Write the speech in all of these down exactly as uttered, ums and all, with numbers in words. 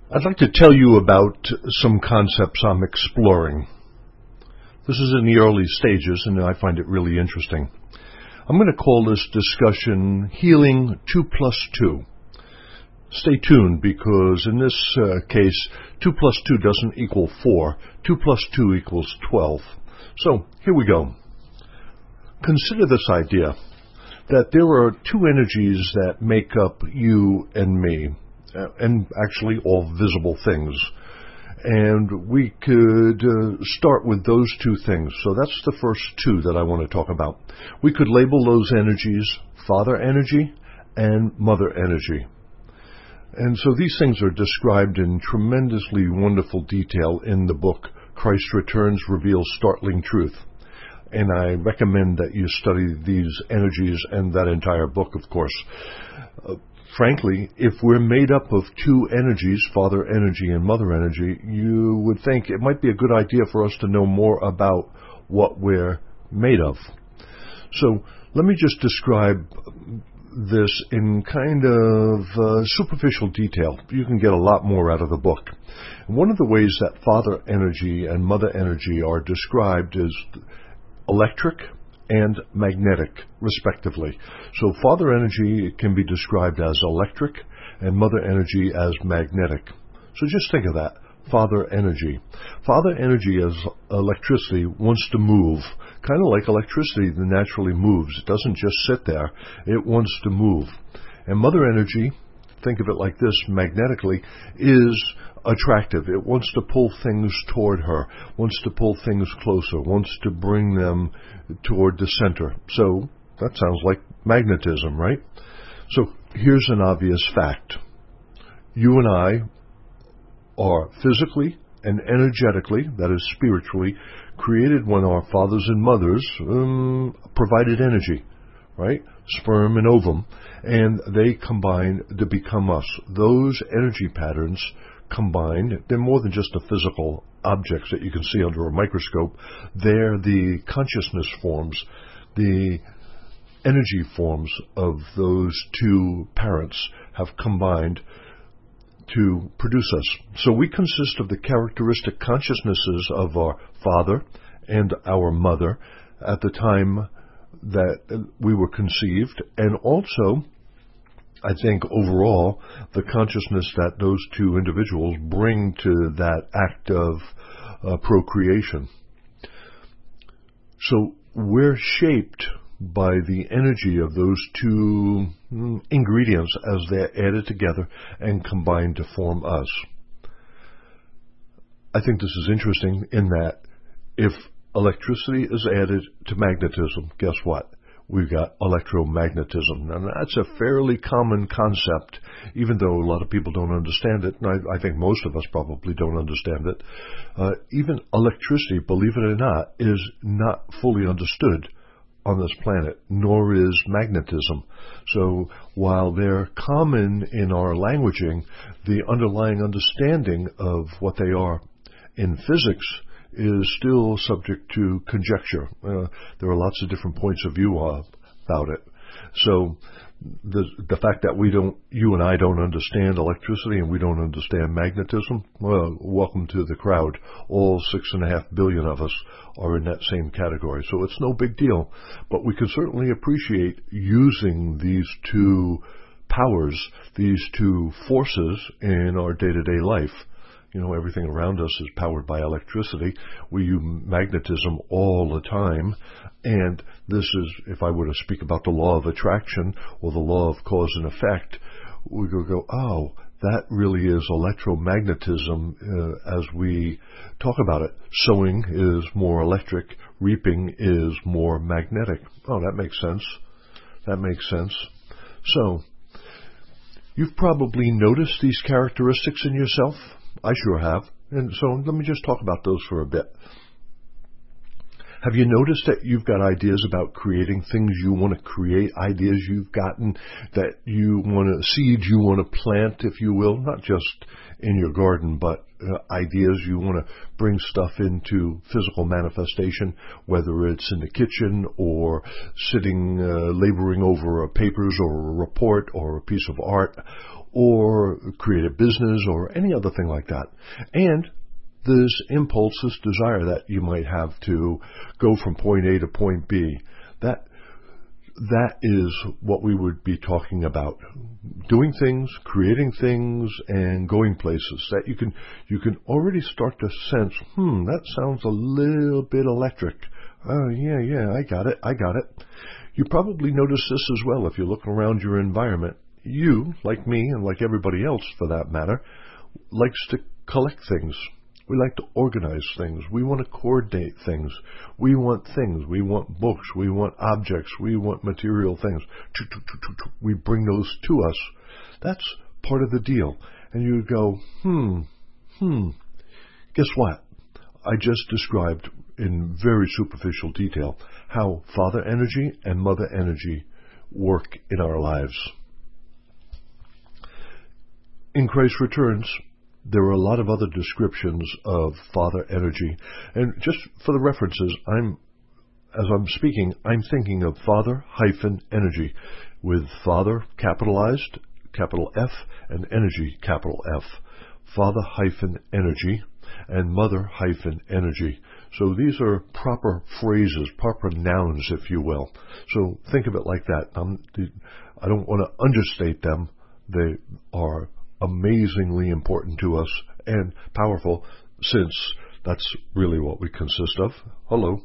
I'd like to tell you about some concepts I'm exploring. This is in the early stages, and I find it really interesting. I'm going to call this discussion Healing two plus two. Stay tuned, because in this uh, case, two plus two doesn't equal four. two plus two equals twelve. So, here we go. Consider this idea, that there are two energies that make up you and me, and actually all visible things. And we could uh, start with those two things. So that's the first two that I want to talk about. We could label those energies Father energy and Mother energy. And so these things are described in tremendously wonderful detail in the book, Christ Returns Reveals Startling Truth. And I recommend that you study these energies and that entire book, of course. Uh, frankly, if we're made up of two energies, Father energy and Mother energy, you would think it might be a good idea for us to know more about what we're made of. So let me just describe this in kind of uh, superficial detail. You can get a lot more out of the book. One of the ways that Father energy and Mother energy are described is electric and magnetic, respectively. So Father energy can be described as electric and Mother energy as magnetic. So just think of that. Father energy. Father energy as electricity wants to move, kind of like electricity that naturally moves. It doesn't just sit there. It wants to move. And Mother energy, think of it like this, magnetically, is attractive. It wants to pull things toward her, wants to pull things closer, wants to bring them toward the center. So that sounds like magnetism, right? So here's an obvious fact. You and I are physically and energetically, that is spiritually, created when our fathers and mothers um, provided energy, right? Sperm and ovum, and they combine to become us. Those energy patterns combined, they're more than just the physical objects that you can see under a microscope. They're the consciousness forms, the energy forms of those two parents have combined to produce us. So we consist of the characteristic consciousnesses of our father and our mother at the time that we were conceived, and also, I think overall, the consciousness that those two individuals bring to that act of uh, procreation. So we're shaped by the energy of those two mm, ingredients as they're added together and combined to form us. I think this is interesting in that if electricity is added to magnetism, guess what? We've got electromagnetism. And that's a fairly common concept, even though a lot of people don't understand it, and I, I think most of us probably don't understand it. Uh, even electricity, believe it or not, is not fully understood on this planet, nor is magnetism. So while they're common in our languaging, the underlying understanding of what they are in physics is still subject to conjecture. Uh, there are lots of different points of view uh, about it. So the the fact that we don't, you and I don't understand electricity and we don't understand magnetism, well, welcome to the crowd. All six and a half billion of us are in that same category. So it's no big deal. But we can certainly appreciate using these two powers, these two forces in our day-to-day life. You know, everything around us is powered by electricity. We use magnetism all the time. And this is, if I were to speak about the law of attraction or the law of cause and effect, we could go, oh, that really is electromagnetism uh, as we talk about it. Sowing is more electric. Reaping is more magnetic. Oh, that makes sense. That makes sense. So, you've probably noticed these characteristics in yourself. I sure have. And so let me just talk about those for a bit. Have you noticed that you've got ideas about creating things you want to create, ideas you've gotten that you want to, seeds you want to plant, if you will, not just in your garden, but uh, ideas. You want to bring stuff into physical manifestation, whether it's in the kitchen or sitting, uh, laboring over papers or a report or a piece of art, or create a business or any other thing like that. And this impulse, this desire that you might have to go from point A to point B, that that is what we would be talking about. Doing things, creating things, and going places that you can you can already start to sense, hmm, that sounds a little bit electric. Oh, yeah, yeah, I got it, I got it. You probably notice this as well if you look around your environment. You, like me, and like everybody else for that matter, likes to collect things. We like to organize things. We want to coordinate things. We want things. We want books. We want objects. We want material things. We bring those to us. That's part of the deal. And you go, hmm, hmm. Guess what? I just described in very superficial detail how Father energy and Mother energy work in our lives. In Christ Returns, there are a lot of other descriptions of Father energy. And just for the references, I'm, as I'm speaking, I'm thinking of Father hyphen energy, with Father capitalized, capital F, and energy, capital F. Father hyphen energy and Mother hyphen energy. So these are proper phrases, proper nouns, if you will. So think of it like that. Um, I don't want to understate them. They are amazingly important to us and powerful, since that's really what we consist of. Hello.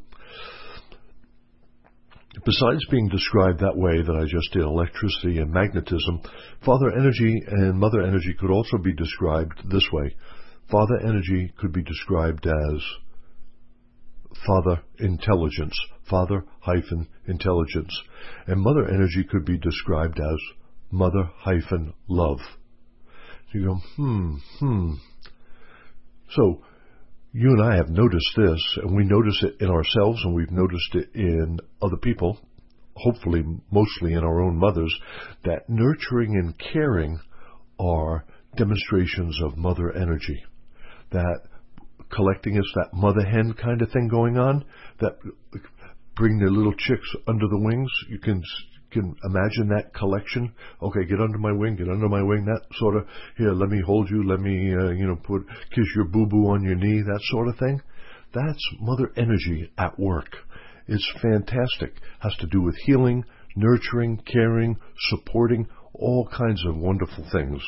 Besides being described that way that I just did, electricity and magnetism, Father energy and Mother energy could also be described this way. Father energy could be described as Father intelligence, Father hyphen intelligence, and Mother energy could be described as Mother hyphen love. You go, hmm, hmm. So, you and I have noticed this, and we notice it in ourselves, and we've noticed it in other people, hopefully mostly in our own mothers, that nurturing and caring are demonstrations of Mother energy. That collecting is that mother hen kind of thing going on, that bring their little chicks under the wings. You can can imagine that collection. Okay, get under my wing, get under my wing, that sort of, here, let me hold you, let me, uh, you know, put, kiss your boo-boo on your knee, that sort of thing. That's Mother energy at work. It's fantastic. Has to do with healing, nurturing, caring, supporting, all kinds of wonderful things.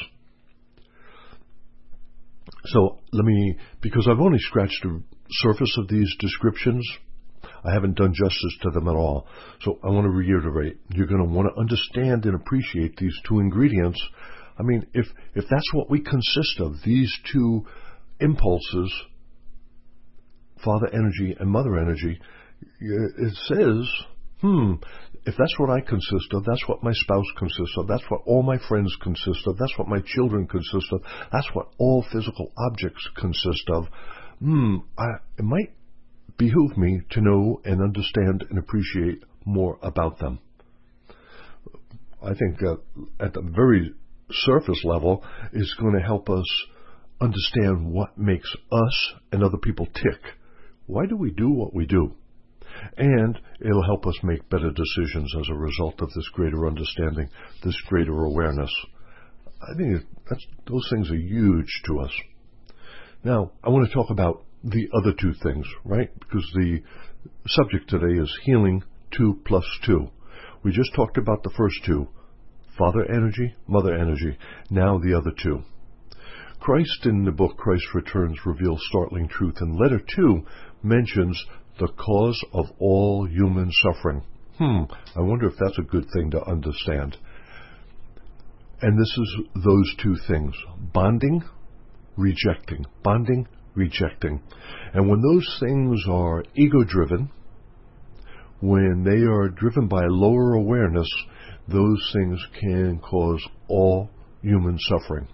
So let me, because I've only scratched the surface of these descriptions, I haven't done justice to them at all. So I want to reiterate, you're going to want to understand and appreciate these two ingredients. I mean, if, if that's what we consist of, these two impulses, Father energy and Mother energy, it says, hmm, if that's what I consist of, that's what my spouse consists of, that's what all my friends consist of, that's what my children consist of, that's what all physical objects consist of, hmm, I, it might behoove me to know and understand and appreciate more about them. I think uh, at the very surface level is going to help us understand what makes us and other people tick. Why do we do what we do? And it'll help us make better decisions as a result of this greater understanding, this greater awareness. I think that's, those things are huge to us. Now, I want to talk about the other two things, right? Because the subject today is healing two plus two. We just talked about the first two, Father energy, Mother energy. Now the other two. Christ in the book Christ Returns reveals startling truth, and letter two mentions the cause of all human suffering. Hmm, I wonder if that's a good thing to understand. And this is those two things, bonding, rejecting, bonding, rejecting. And when those things are ego-driven, when they are driven by lower awareness, those things can cause all human suffering.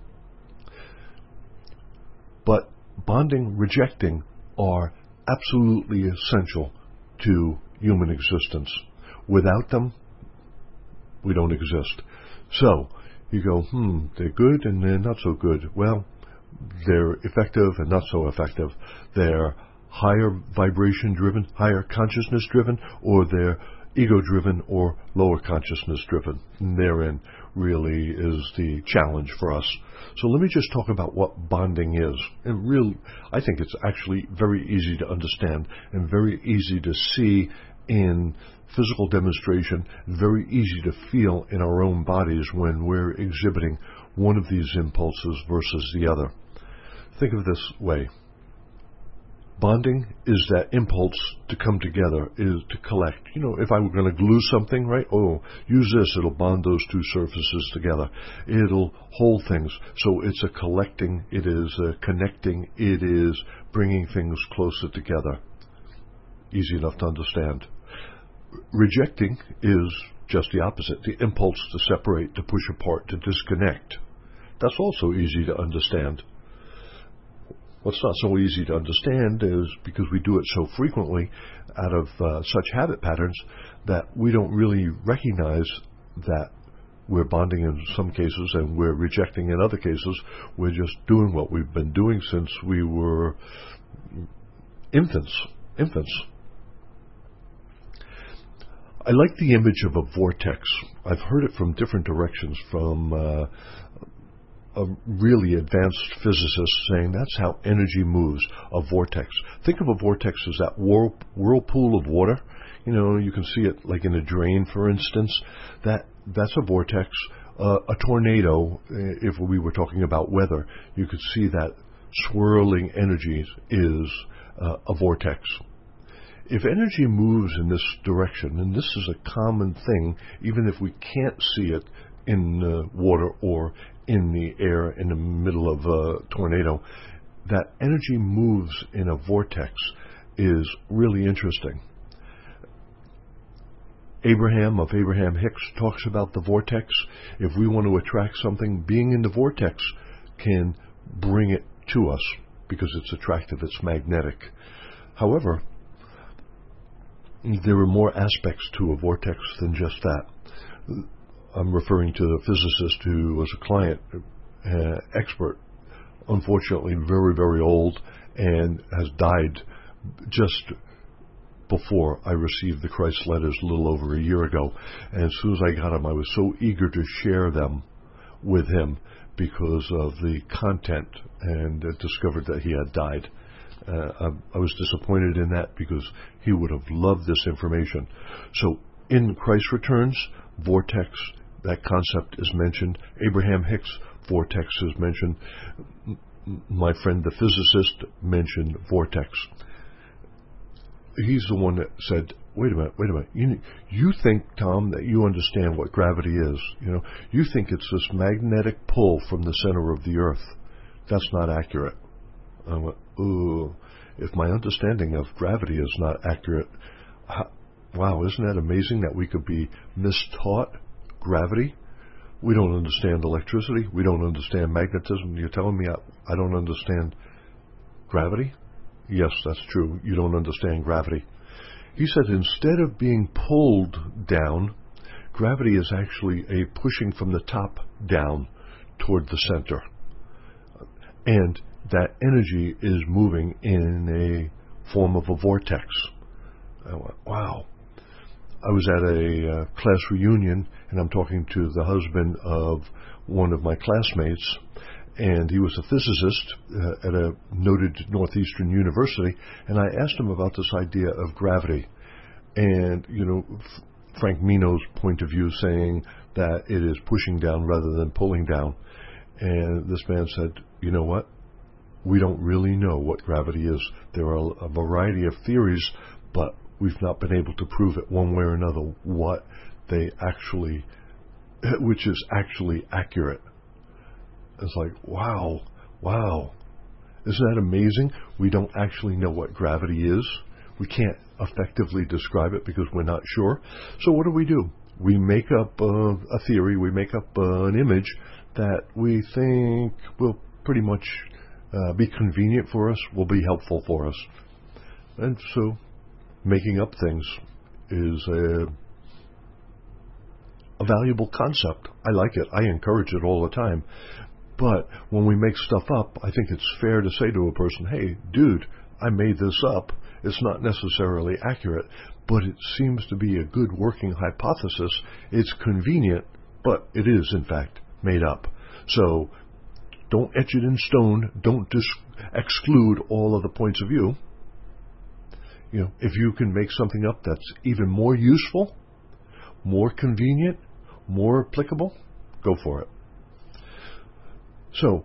But bonding, rejecting are absolutely essential to human existence. Without them, we don't exist. So, you go, hmm, they're good and they're not so good. Well, They're effective and not so effective. They're higher vibration driven, higher consciousness driven, or they're ego driven or lower consciousness driven. And therein really is the challenge for us. So let me just talk about what bonding is. And real, I think it's actually very easy to understand and very easy to see in physical demonstration, very easy to feel in our own bodies when we're exhibiting one of these impulses versus the other. Think of it this way. Bonding is that impulse to come together, is to collect. You know, if I were going to glue something, right? Oh, use this, it'll bond those two surfaces together. It'll hold things. So it's a collecting, it is a connecting, it is bringing things closer together. Easy enough to understand. Rejecting is just the opposite, the impulse to separate, to push apart, to disconnect. That's also easy to understand. What's not so easy to understand is because we do it so frequently out of uh, such habit patterns that we don't really recognize that we're bonding in some cases and we're rejecting in other cases. We're just doing what we've been doing since we were infants. Infants. I like the image of a vortex. I've heard it from different directions, from uh, a really advanced physicist saying that's how energy moves, a vortex. Think of a vortex as that whirl, whirlpool of water. You know, you can see it like in a drain, for instance. That That's a vortex. Uh, a tornado, if we were talking about weather, you could see that swirling energy is uh, a vortex. If energy moves in this direction, and this is a common thing, even if we can't see it in uh, water or in the air in the middle of a tornado, that energy moves in a vortex is really interesting. Abraham of Abraham Hicks talks about the vortex. If we want to attract something, being in the vortex can bring it to us because it's attractive, it's magnetic. However, there are more aspects to a vortex than just that. I'm referring to the physicist who was a client, uh, expert, unfortunately very, very old, and has died just before I received the Christ letters a little over a year ago. And as soon as I got them, I was so eager to share them with him because of the content, and uh, discovered that he had died. Uh, I, I was disappointed in that because he would have loved this information. So in Christ Returns, vortex, that concept is mentioned. Abraham Hicks, vortex is mentioned. My friend the physicist mentioned vortex. He's the one that said, wait a minute, wait a minute. You, you think, Tom, that you understand what gravity is. You know, you think it's this magnetic pull from the center of the earth. That's not accurate. I went, ooh, if my understanding of gravity is not accurate, how, wow, isn't that amazing that we could be mistaught gravity? We don't understand electricity. We don't understand magnetism. You're telling me I, I don't understand gravity? Yes, that's true. You don't understand gravity. He said instead of being pulled down, gravity is actually a pushing from the top down toward the center. And that energy is moving in a form of a vortex. I went, wow. I was at a uh, class reunion, and I'm talking to the husband of one of my classmates, and he was a physicist uh, at a noted Northeastern university, and I asked him about this idea of gravity. And, you know, F- Frank Mino's point of view saying that it is pushing down rather than pulling down. And this man said, you know what? We don't really know what gravity is. There are a variety of theories, but we've not been able to prove it one way or another what they actually, which is actually accurate. It's like, wow, wow. Isn't that amazing? We don't actually know what gravity is. We can't effectively describe it because we're not sure. So what do we do? We make up uh, a theory, we make up uh, an image that we think will pretty much uh, be convenient for us, will be helpful for us. And so making up things is a, a valuable concept. I like it. I encourage it all the time. But when we make stuff up, I think it's fair to say to a person, hey, dude, I made this up. It's not necessarily accurate, but it seems to be a good working hypothesis. It's convenient, but it is, in fact, made up. So don't etch it in stone. Don't dis- exclude all of the points of view. You know, if you can make something up that's even more useful, more convenient, more applicable, go for it. So,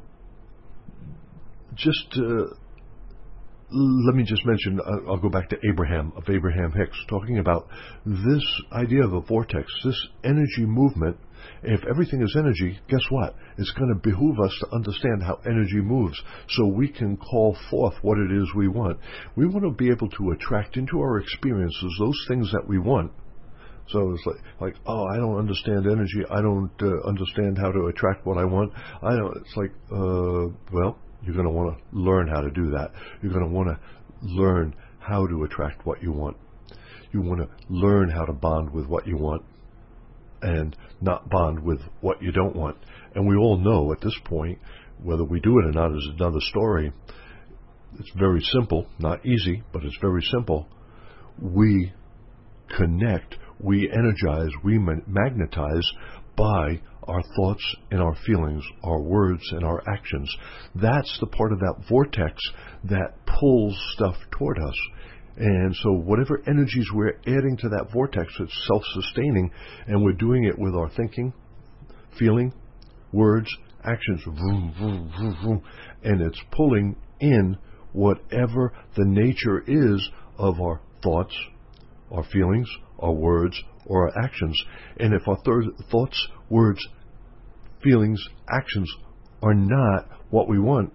just uh, let me just mention, uh, I'll go back to Abraham, of Abraham Hicks, talking about this idea of a vortex, this energy movement. If everything is energy, guess what? It's going to behoove us to understand how energy moves so we can call forth what it is we want. We want to be able to attract into our experiences those things that we want. So it's like, like, oh, I don't understand energy. I don't uh, understand how to attract what I want. I don't. It's like, uh, well, you're going to want to learn how to do that. You're going to want to learn how to attract what you want. You want to learn how to bond with what you want and not bond with what you don't want. And we all know at this point, whether we do it or not is another story. It's very simple, not easy, but it's very simple. We connect, we energize, we magnetize by our thoughts and our feelings, our words and our actions. That's the part of that vortex that pulls stuff toward us. And so whatever energies we're adding to that vortex, it's self-sustaining, and we're doing it with our thinking, feeling, words, actions, vroom, vroom, vroom, vroom, and it's pulling in whatever the nature is of our thoughts, our feelings, our words, or our actions. And if our th- thoughts, words, feelings, actions are not what we want,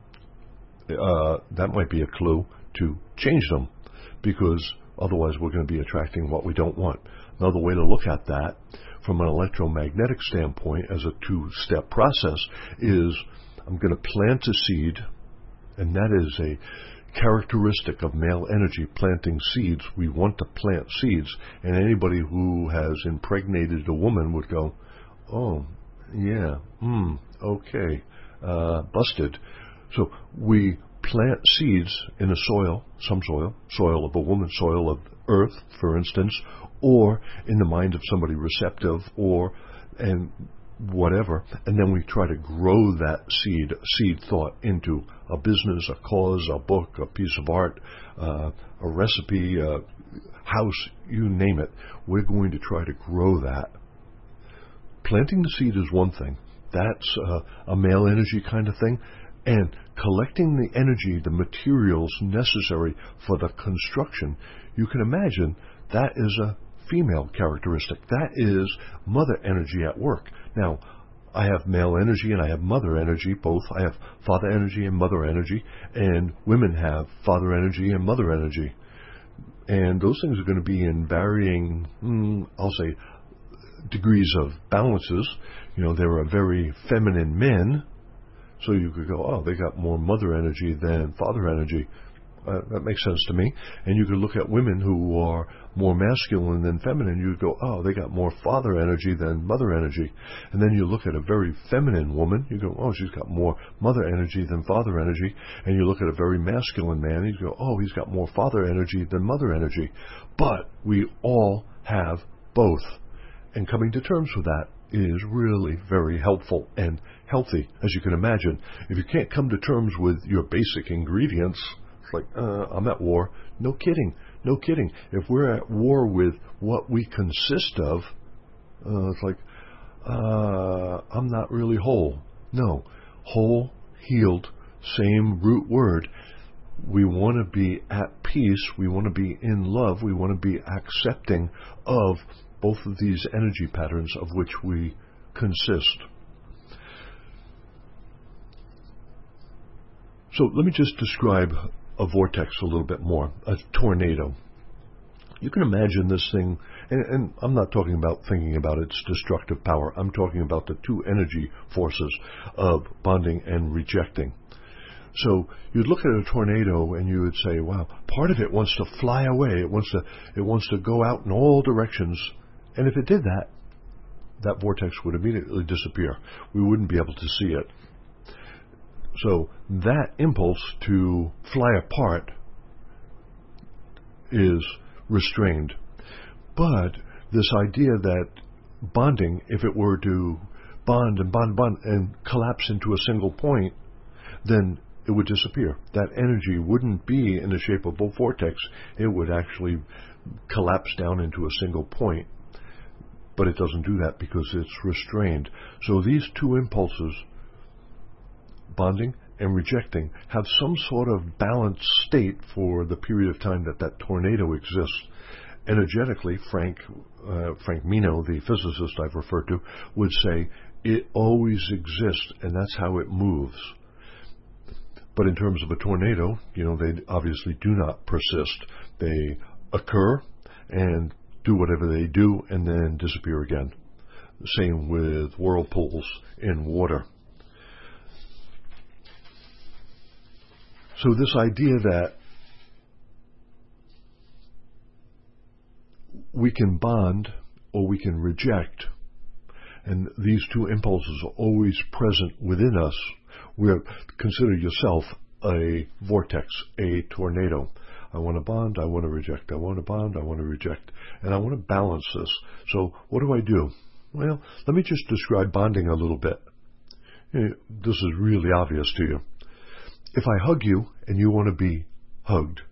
uh, that might be a clue to change them, because otherwise we're going to be attracting what we don't want. Another way to look at that from an electromagnetic standpoint as a two-step process is I'm going to plant a seed, and that is a characteristic of male energy, planting seeds. We want to plant seeds, and anybody who has impregnated a woman would go, oh, yeah, hmm, okay, uh, busted. So we plant seeds in a soil, some soil, soil of a woman, soil of earth, for instance, or in the mind of somebody receptive, or, and whatever, and then we try to grow that seed, seed thought into a business, a cause, a book, a piece of art, uh, a recipe, a house, you name it. We're going to try to grow that. Planting the seed is one thing. That's uh, a male energy kind of thing. And collecting the energy, the materials necessary for the construction, you can imagine that is a female characteristic. That is mother energy at work. Now, I have male energy and I have mother energy, both. I have father energy and mother energy, and women have father energy and mother energy. And those things are going to be in varying, hmm, I'll say, degrees of balances. You know, there are very feminine men, so you could go, oh, they got more mother energy than father energy. Uh, that makes sense to me. And you could look at women who are more masculine than feminine. You go, oh, they got more father energy than mother energy. And then you look at a very feminine woman. You go, oh, she's got more mother energy than father energy. And you look at a very masculine man. You go, oh, he's got more father energy than mother energy. But we all have both. And coming to terms with that is really very helpful and healthy, as you can imagine. If you can't come to terms with your basic ingredients, it's like, uh, I'm at war. No kidding. No kidding. If we're at war with what we consist of, uh, it's like, uh, I'm not really whole. No. Whole, healed, same root word. We want to be at peace. We want to be in love. We want to be accepting of both of these energy patterns of which we consist. So let me just describe a vortex a little bit more, a tornado. You can imagine this thing, and, and I'm not talking about thinking about its destructive power. I'm talking about the two energy forces of bonding and rejecting. So you'd look at a tornado and you would say, wow, part of it wants to fly away. It wants to, it wants to go out in all directions. And if it did that, that vortex would immediately disappear. We wouldn't be able to see it. So that impulse to fly apart is restrained. But this idea that bonding, if it were to bond and bond, bond, and collapse into a single point, then it would disappear. That energy wouldn't be in the shape of a vortex. It would actually collapse down into a single point. But it doesn't do that because it's restrained. So these two impulses, bonding and rejecting, have some sort of balanced state for the period of time that that tornado exists. Energetically, Frank uh, Frank Mino, the physicist I've referred to, would say it always exists, and that's how it moves. But in terms of a tornado, you know, they obviously do not persist. They occur and do whatever they do and then disappear again. Same with whirlpools in water. So this idea that we can bond or we can reject, and these two impulses are always present within us. We're, consider yourself a vortex, a tornado. I want to bond, I want to reject. I want to bond, I want to reject. And I want to balance this. So what do I do? Well, let me just describe bonding a little bit. This is really obvious to you. If I hug you and you want to be hugged,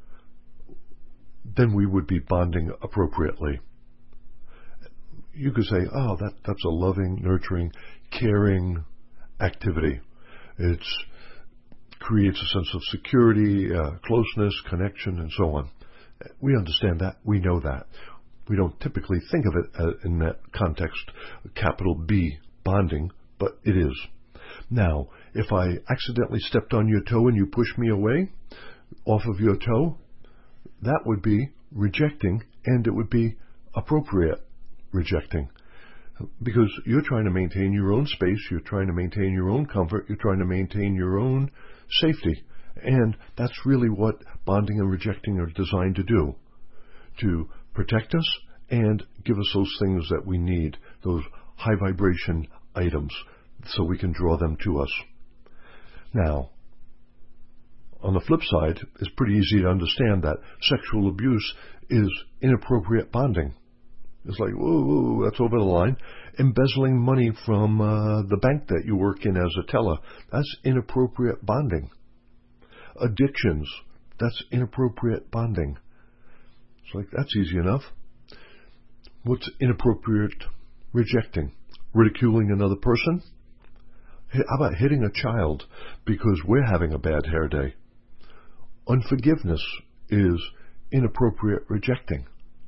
then we would be bonding appropriately. You could say, oh, that, that's a loving, nurturing, caring activity. It creates a sense of security, uh, closeness, connection, and so on. We understand that. We know that. We don't typically think of it uh, in that context, capital B, bonding, but it is. Now, if I accidentally stepped on your toe and you pushed me away off of your toe, that would be rejecting, and it would be appropriate rejecting. Because you're trying to maintain your own space, you're trying to maintain your own comfort, you're trying to maintain your own safety. And that's really what bonding and rejecting are designed to do. To protect us and give us those things that we need, those high vibration items, so we can draw them to us. Now, on the flip side, it's pretty easy to understand that sexual abuse is inappropriate bonding. It's like, whoa, whoa, that's over the line. Embezzling money from uh, the bank that you work in as a teller, that's inappropriate bonding. Addictions, that's inappropriate bonding. It's like, that's easy enough. What's inappropriate rejecting? Ridiculing another person? How about hitting a child because we're having a bad hair day? Unforgiveness is inappropriate rejecting.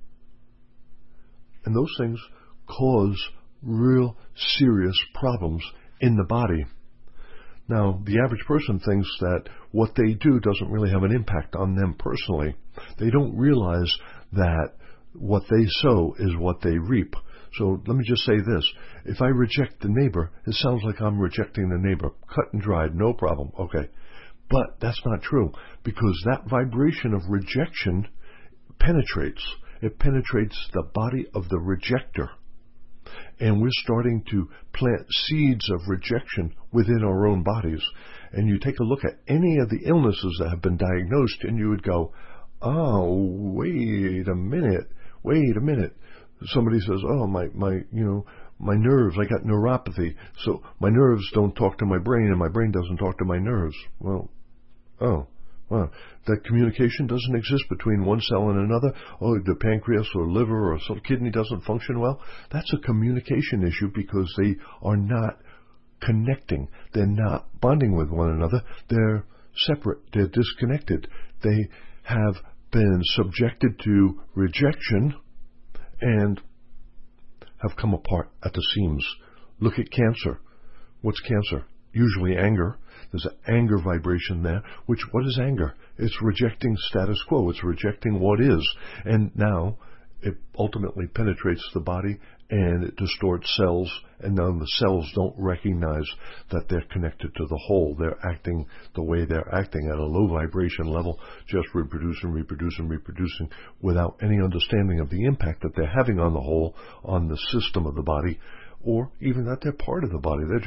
And those things cause real serious problems in the body. Now, the average person thinks that what they do doesn't really have an impact on them personally. They don't realize that what they sow is what they reap. So let me just say this. If I reject the neighbor, it sounds like I'm rejecting the neighbor. Cut and dried, no problem. Okay. But that's not true, because that vibration of rejection penetrates. It penetrates the body of the rejector. And we're starting to plant seeds of rejection within our own bodies. And you take a look at any of the illnesses that have been diagnosed, and you would go, oh, wait a minute, wait a minute. Somebody says, oh, my, my, you know, my nerves, I got neuropathy. So my nerves don't talk to my brain, and my brain doesn't talk to my nerves. Well, oh, wow. That communication doesn't exist between one cell and another. Oh, the pancreas or liver or some kidney doesn't function well. That's a communication issue because they are not connecting. They're not bonding with one another. They're separate. They're disconnected. They have been subjected to rejection and have come apart at the seams. Look at cancer. What's cancer? Usually anger. There's an anger vibration there, which, what is anger? It's rejecting status quo. It's rejecting what is. And now it ultimately penetrates the body and it distorts cells, and now the cells don't recognize that they're connected to the whole. They're acting the way they're acting at a low vibration level, just reproducing, reproducing, reproducing, without any understanding of the impact that they're having on the whole, on the system of the body, or even that they're part of the body. They're just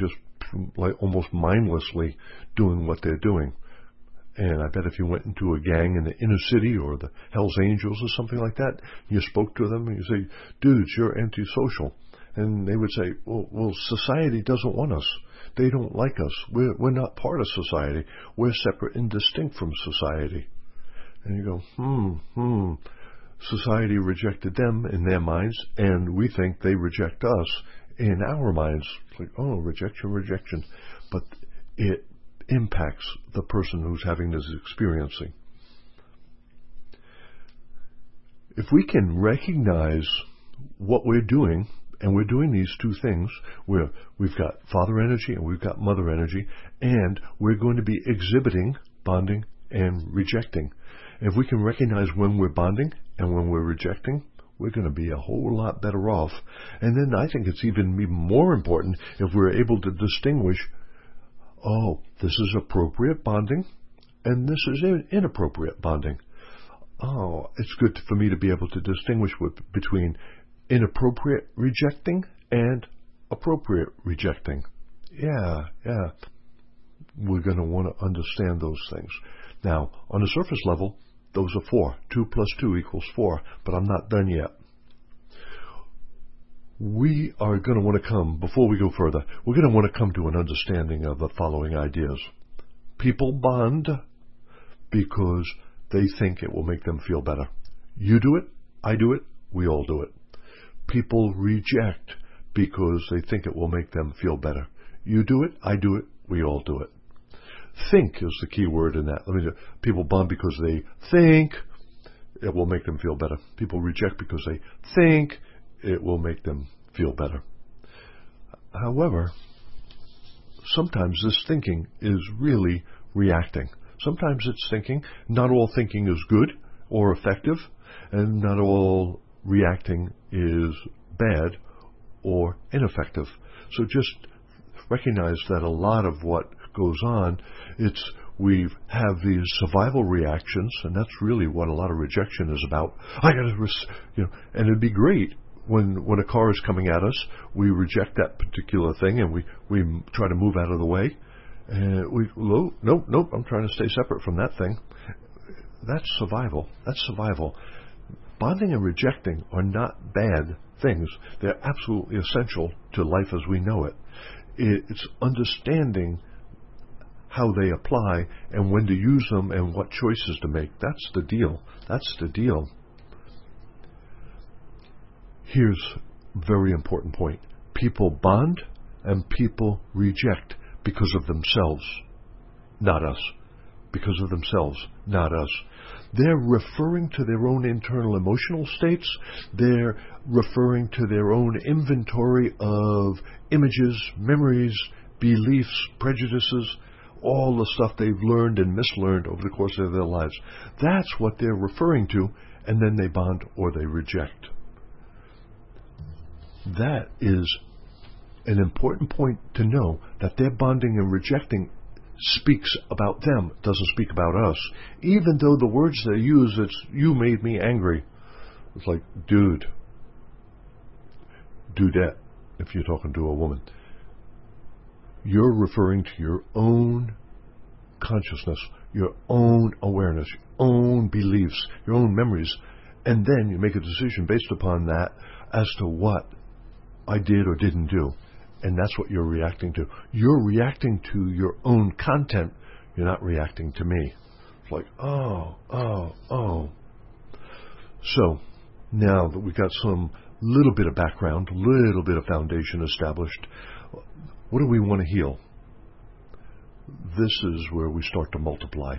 like almost mindlessly doing what they're doing. And I bet if you went into a gang in the inner city or the Hells Angels or something like that, you spoke to them and you say, dudes, you're antisocial. And they would say, well, well, society doesn't want us. They don't like us. We're, we're not part of society. We're separate and distinct from society. And you go, hmm, hmm. Society rejected them in their minds, and we think they reject us in our minds. It's like, oh, rejection, rejection. But it impacts the person who's having this experiencing. If we can recognize what we're doing, and we're doing these two things, where we've got father energy and we've got mother energy, and we're going to be exhibiting bonding and rejecting. If we can recognize when we're bonding and when we're rejecting, we're going to be a whole lot better off. And then I think it's even, even more important if we're able to distinguish, oh, this is appropriate bonding and this is inappropriate bonding. Oh, it's good for me to be able to distinguish with, between inappropriate rejecting and appropriate rejecting. Yeah, yeah. We're going to want to understand those things. Now, on the surface level, those are four. Two plus two equals four, but I'm not done yet. We are going to want to come, before we go further, we're going to want to come to an understanding of the following ideas. People bond because they think it will make them feel better. You do it, I do it, we all do it. People reject because they think it will make them feel better. You do it, I do it, we all do it. Think is the key word in that. Let me say, people bond because they think it will make them feel better. People reject because they think it will make them feel better. However, sometimes this thinking is really reacting. Sometimes it's thinking. Not all thinking is good or effective, and not all reacting is bad or ineffective. So just recognize that a lot of what goes on, it's we have these survival reactions, and that's really what a lot of rejection is about. I gotta, res- you know, and it'd be great when when a car is coming at us, we reject that particular thing and we we try to move out of the way. And we nope, nope, nope. I'm trying to stay separate from that thing. That's survival. That's survival. Bonding and rejecting are not bad things. They're absolutely essential to life as we know it. It's understanding how they apply and when to use them and what choices to make. That's the deal. That's the deal. Here's a very important point. People bond and people reject because of themselves, not us. Because of themselves, not us. They're referring to their own internal emotional states. They're referring to their own inventory of images, memories, beliefs, prejudices, all the stuff they've learned and mislearned over the course of their lives. That's what they're referring to, and then they bond or they reject. That is an important point to know, that their bonding and rejecting speaks about them, doesn't speak about us. Even though the words they use, it's, you made me angry. It's like, dude, dudette, if you're talking to a woman. You're referring to your own consciousness, your own awareness, your own beliefs, your own memories, and then you make a decision based upon that as to what I did or didn't do. And that's what you're reacting to. You're reacting to your own content. You're not reacting to me. It's like, oh, oh, oh. So, now that we've got some little bit of background, little bit of foundation established, what do we want to heal? This is where we start to multiply.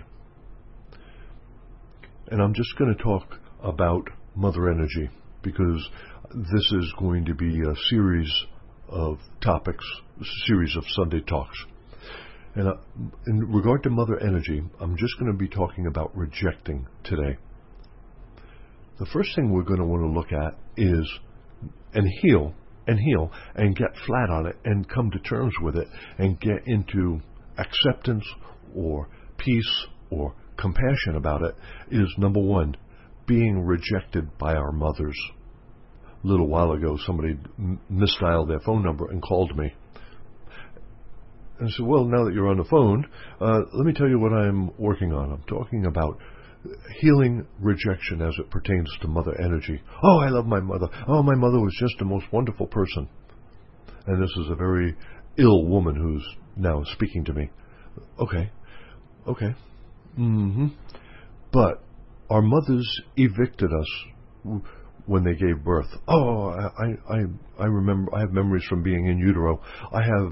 And I'm just going to talk about Mother Energy, because this is going to be a series of topics, a series of Sunday talks. And uh, in regard to Mother Energy, I'm just going to be talking about rejecting today. The first thing we're going to want to look at is, and heal, and heal, and get flat on it, and come to terms with it, and get into acceptance, or peace, or compassion about it, is number one, being rejected by our mothers. A little while ago, somebody m- misdialed their phone number and called me. And I said, well, now that you're on the phone, uh, let me tell you what I'm working on. I'm talking about healing rejection as it pertains to mother energy. Oh, I love my mother. Oh, my mother was just the most wonderful person. And this is a very ill woman who's now speaking to me. Okay, okay. Mm-hmm. But our mothers evicted us when they gave birth. Oh, I, I, I remember, I have memories from being in utero. I have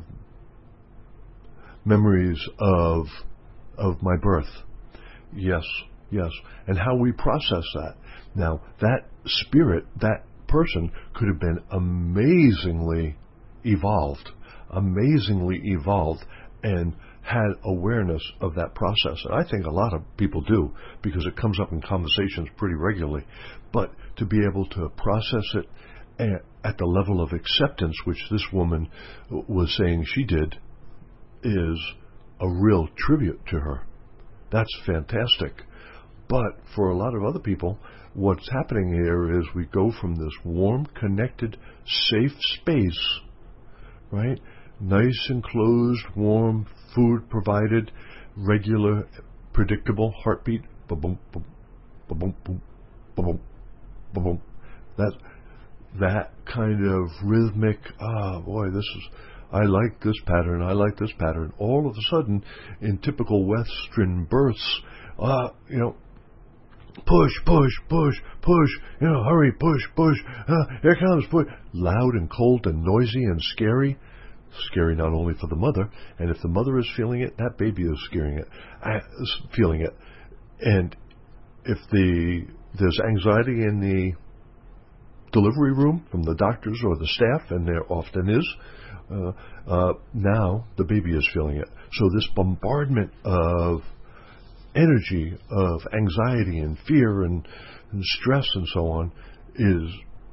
memories of, of my birth. Yes, yes. And how we process that. Now, that spirit, that person could have been amazingly evolved, amazingly evolved, and had awareness of that process. And I think a lot of people do, because it comes up in conversations pretty regularly. But to be able to process it at the level of acceptance, which this woman was saying she did, is a real tribute to her. That's fantastic. But for a lot of other people, what's happening here is we go from this warm, connected, safe space, right? Nice, enclosed, warm, food provided, regular, predictable heartbeat. Ba-boom, boom, ba-boom, boom, ba-boom, ba-boom. That, that kind of rhythmic, ah, boy, this is, I like this pattern, I like this pattern. All of a sudden, in typical Western births, uh, you know, push, push, push, push, you know, hurry, push, push, uh, here comes, push. Loud and cold and noisy and scary. Scary not only for the mother, and if the mother is feeling it, that baby is scaring it, uh, feeling it. And if the there's anxiety in the delivery room from the doctors or the staff, and there often is, uh, uh, now the baby is feeling it. So this bombardment of energy, of anxiety and fear and, and stress and so on, is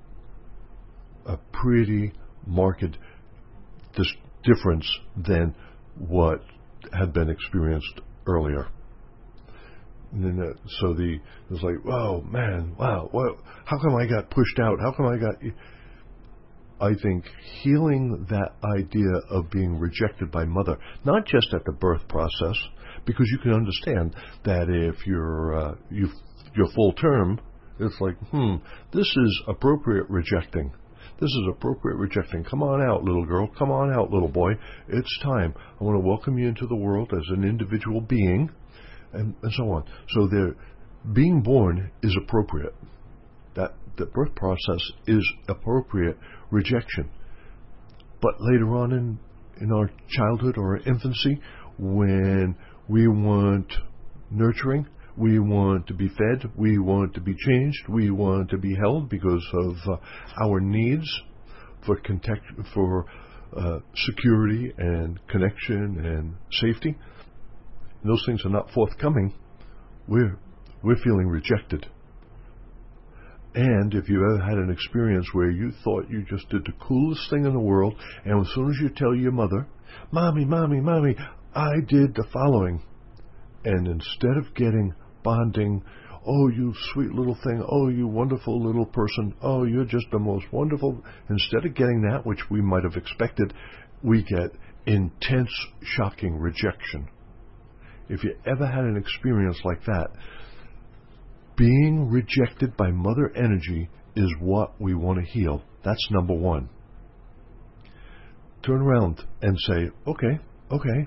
a pretty marked this difference than what had been experienced earlier. And then, uh, so the it's like, oh man, wow, well, how come I got pushed out? How come I got? I think healing that idea of being rejected by mother, not just at the birth process, because you can understand that if you're uh, you you're full term, it's like, hmm, this is appropriate rejecting. This is appropriate rejecting. Come on out, little girl. Come on out, little boy. It's time. I want to welcome you into the world as an individual being, and, and so on. So the being born is appropriate. That the birth process is appropriate rejection. But later on in, in our childhood or infancy, when we want nurturing, we want to be fed, we want to be changed, we want to be held because of uh, our needs for contact, for uh, security and connection and safety. And those things are not forthcoming. We're we're feeling rejected. And if you ever had an experience where you thought you just did the coolest thing in the world, and as soon as you tell your mother, "Mommy, Mommy, Mommy, I did the following," and instead of getting bonding, "Oh, you sweet little thing, oh, you wonderful little person, oh, you're just the most wonderful," instead of getting that, which we might have expected, we get intense, shocking rejection. If you ever had an experience like that, being rejected by mother energy is what we want to heal. That's number one. Turn around and say, okay, okay,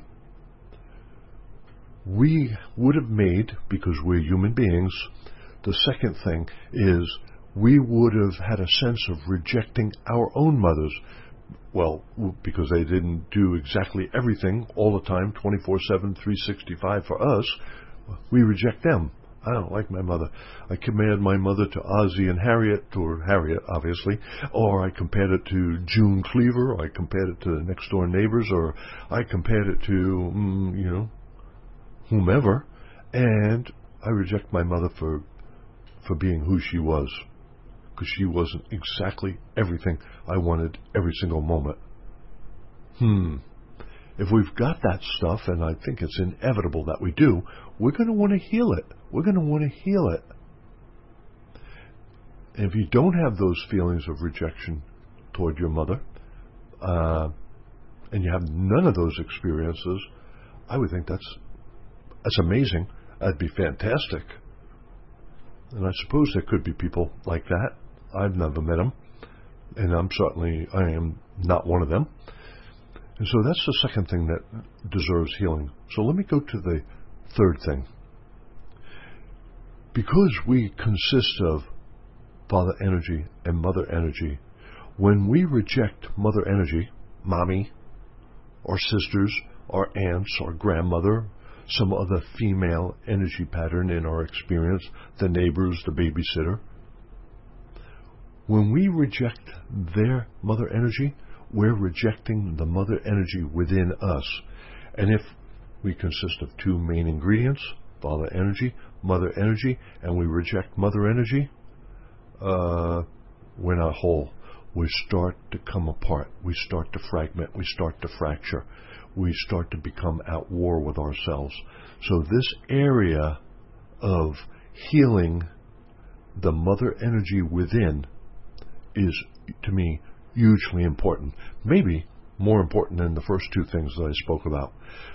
we would have made, because we're human beings, the second thing is we would have had a sense of rejecting our own mothers. Well, because they didn't do exactly everything all the time, twenty-four seven, three sixty-five for us, we reject them. I don't like my mother. I compared my mother to Ozzie and Harriet, or Harriet, obviously, or I compared it to June Cleaver, or I compared it to the next door neighbors, or I compared it to, mm, you know, whomever, and I reject my mother for for being who she was, because she wasn't exactly everything I wanted every single moment. Hmm. If we've got that stuff, and I think it's inevitable that we do, we're going to want to heal it. We're going to want to heal it. And if you don't have those feelings of rejection toward your mother, uh, and you have none of those experiences, I would think that's that's amazing. That'd be fantastic. And I suppose there could be people like that. I've never met them, and I'm certainly, I am not one of them. And so that's the second thing that deserves healing. So let me go to the third thing. Because we consist of Father energy and Mother energy, when we reject Mother energy, mommy, or sisters, or aunts, or grandmother, some other female energy pattern in our experience, the neighbors, the babysitter, when we reject their Mother energy, we're rejecting the Mother energy within us. And if we consist of two main ingredients, Father energy, Mother energy, and we reject Mother energy, uh, we're not whole. We start to come apart. We start to fragment. We start to fracture. We start to become at war with ourselves. So this area of healing the Mother energy within is, to me, hugely important. Maybe more important than the first two things that I spoke about.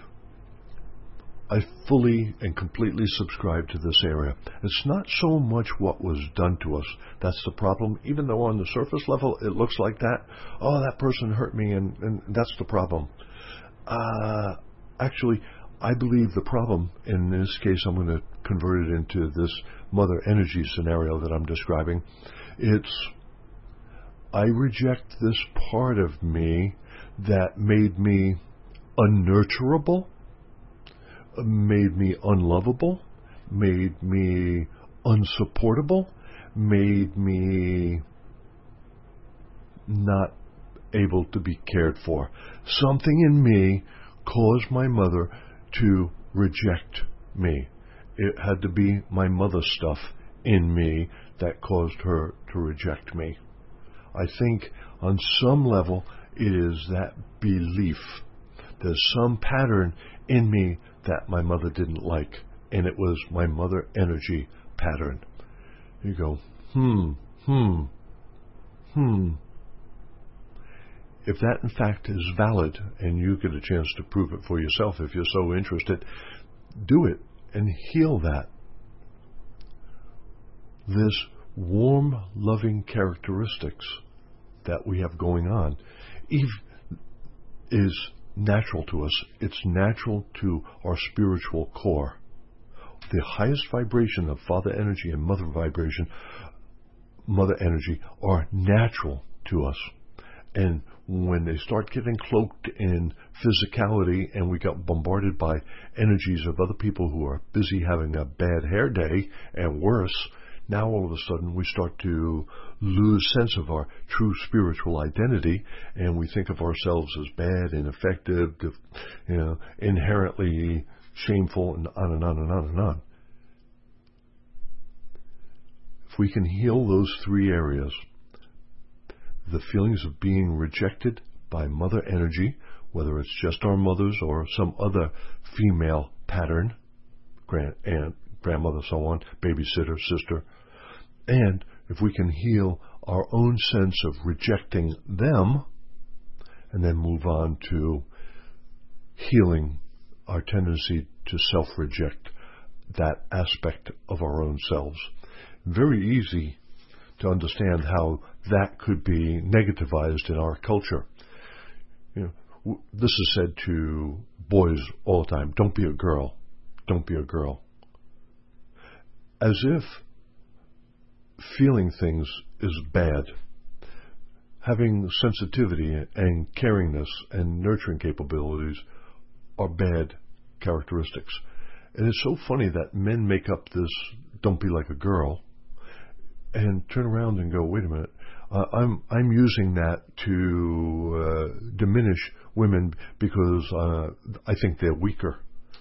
I fully and completely subscribe to this area. It's not so much what was done to us that's the problem, even though on the surface level it looks like that. Oh, that person hurt me, and, and that's the problem. Uh, actually, I believe the problem, in this case I'm going to convert it into this Mother energy scenario that I'm describing. It's, I reject this part of me that made me unnurturable, made me unlovable, made me unsupportable, made me not able to be cared for. Something in me caused my mother to reject me. It had to be my mother stuff in me that caused her to reject me. I think on some level it is that belief. There's some pattern in me that my mother didn't like, and it was my Mother energy pattern. You go, hmm, hmm, hmm. If that in fact is valid, and you get a chance to prove it for yourself if you're so interested, do it and heal that. This warm, loving characteristics that we have going on is natural to us. It's natural to our spiritual core. The highest vibration of Father energy and Mother vibration, Mother energy, are natural to us. And when they start getting cloaked in physicality and we got bombarded by energies of other people who are busy having a bad hair day and worse, now all of a sudden we start to lose sense of our true spiritual identity, and we think of ourselves as bad, ineffective, you know, inherently shameful, and on and on and on and on. If we can heal those three areas, the feelings of being rejected by Mother energy, whether it's just our mothers or some other female pattern, grand aunt, grandmother, so on, babysitter, sister, and if we can heal our own sense of rejecting them, and then move on to healing our tendency to self-reject that aspect of our own selves. Very easy to understand how that could be negativized in our culture. You know, this is said to boys all the time: don't be a girl, don't be a girl. As if feeling things is bad. Having sensitivity and caringness and nurturing capabilities are bad characteristics. And it's so funny that men make up this "don't be like a girl" and turn around and go, wait a minute, uh, I'm I'm using that to uh, diminish women because uh, I think they're weaker.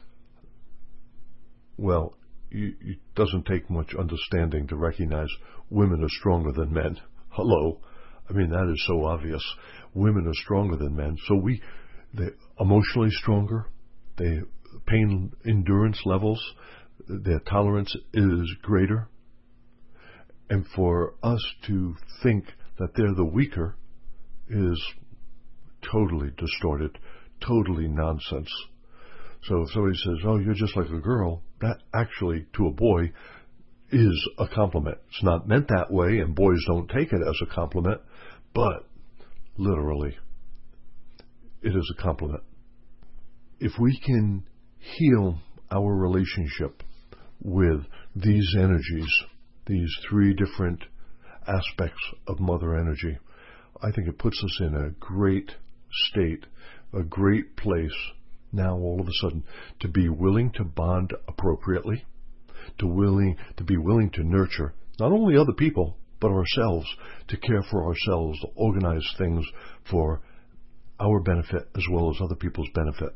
Well, you, it doesn't take much understanding to recognize women are stronger than men. Hello. I mean, that is so obvious. Women are stronger than men. So we, they're emotionally stronger. They, pain endurance levels, their tolerance is greater. And for us to think that they're the weaker is totally distorted, totally nonsense. So if somebody says, oh, you're just like a girl, that actually, to a boy, is a compliment. It's not meant that way, and boys don't take it as a compliment, but literally, it is a compliment. If we can heal our relationship with these energies, these three different aspects of Mother Energy, I think it puts us in a great state, a great place now all of a sudden to be willing to bond appropriately, to willing to be willing to nurture not only other people, but ourselves, to care for ourselves, to organize things for our benefit as well as other people's benefit.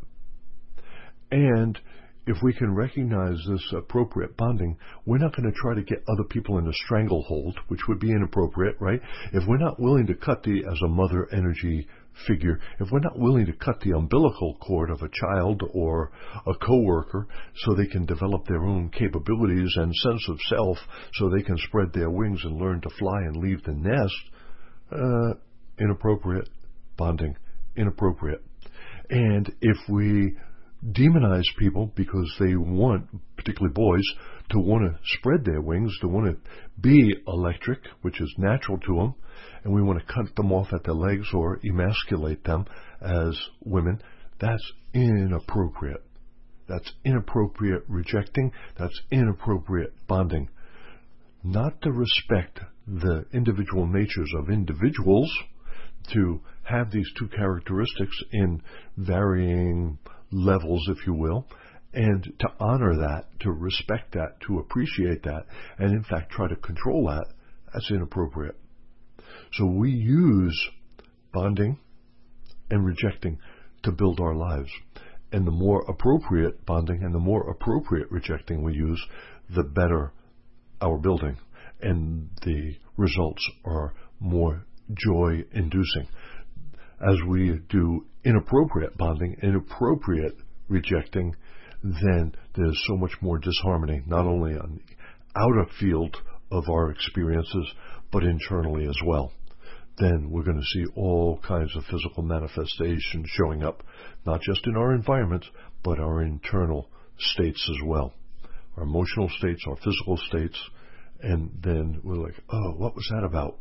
And if we can recognize this appropriate bonding, we're not going to try to get other people in a stranglehold, which would be inappropriate, right? If we're not willing to cut the, as a Mother Energy figure, if we're not willing to cut the umbilical cord of a child or a coworker so they can develop their own capabilities and sense of self so they can spread their wings and learn to fly and leave the nest, uh, inappropriate bonding, inappropriate. And if we demonize people because they want, particularly boys, to want to spread their wings, to want to be electric, which is natural to them, and we want to cut them off at the legs or emasculate them as women, that's inappropriate. That's inappropriate rejecting. That's inappropriate bonding. Not to respect the individual natures of individuals, to have these two characteristics in varying levels, if you will, and to honor that, to respect that, to appreciate that, and in fact try to control that, that's inappropriate. So we use bonding and rejecting to build our lives. And the more appropriate bonding and the more appropriate rejecting we use, the better our building. And the results are more joy-inducing. As we do inappropriate bonding, inappropriate rejecting, then there's so much more disharmony, not only on the outer field of our experiences, but internally as well. Then we're going to see all kinds of physical manifestations showing up, not just in our environments, but our internal states as well. Our emotional states, our physical states, and then we're like, oh, what was that about?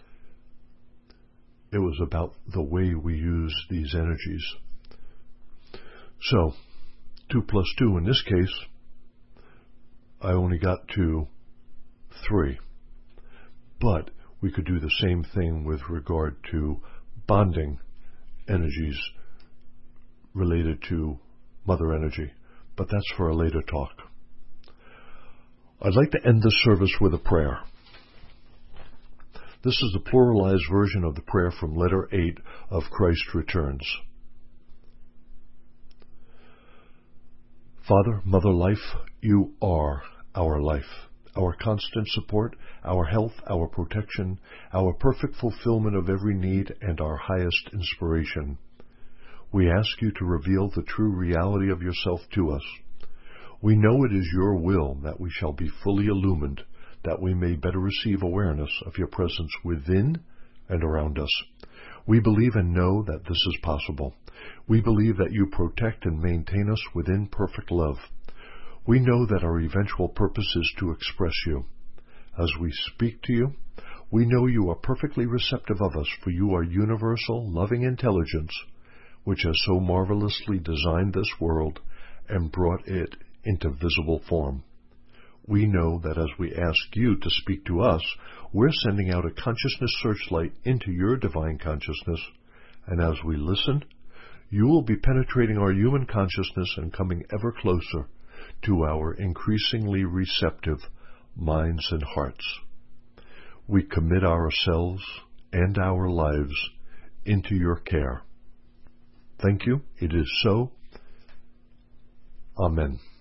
It was about the way we use these energies. So, two plus two in this case, I only got to three. But we could do the same thing with regard to bonding energies related to Mother Energy. But that's for a later talk. I'd like to end this service with a prayer. This is the pluralized version of the prayer from letter eight of Christ Returns. Father, Mother Life, you are our life, our constant support, our health, our protection, our perfect fulfillment of every need, and our highest inspiration. We ask you to reveal the true reality of yourself to us. We know it is your will that we shall be fully illumined, that we may better receive awareness of your presence within and around us. We believe and know that this is possible. We believe that you protect and maintain us within perfect love. We know that our eventual purpose is to express you. As we speak to you, we know you are perfectly receptive of us, for you are universal, loving intelligence, which has so marvelously designed this world and brought it into visible form. We know that as we ask you to speak to us, we're sending out a consciousness searchlight into your divine consciousness, and as we listen, you will be penetrating our human consciousness and coming ever closer to our increasingly receptive minds and hearts. We commit ourselves and our lives into your care. Thank you. It is so. Amen.